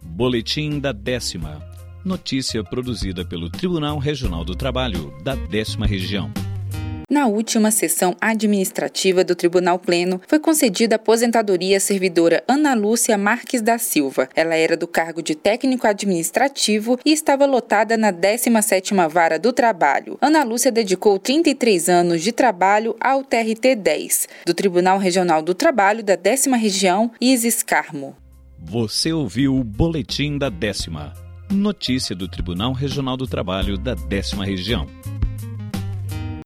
Boletim da 10ª. Notícia produzida pelo Tribunal Regional do Trabalho da 10ª Região. Na última sessão administrativa do Tribunal Pleno, foi concedida a aposentadoria à servidora Ana Lúcia Marques da Silva. Ela era do cargo de técnico administrativo e estava lotada na 17ª Vara do Trabalho. Ana Lúcia dedicou 33 anos de trabalho ao TRT 10, do Tribunal Regional do Trabalho da 10ª Região, Isis Carmo. Você ouviu o Boletim da 10ª. Notícia do Tribunal Regional do Trabalho da 10ª Região.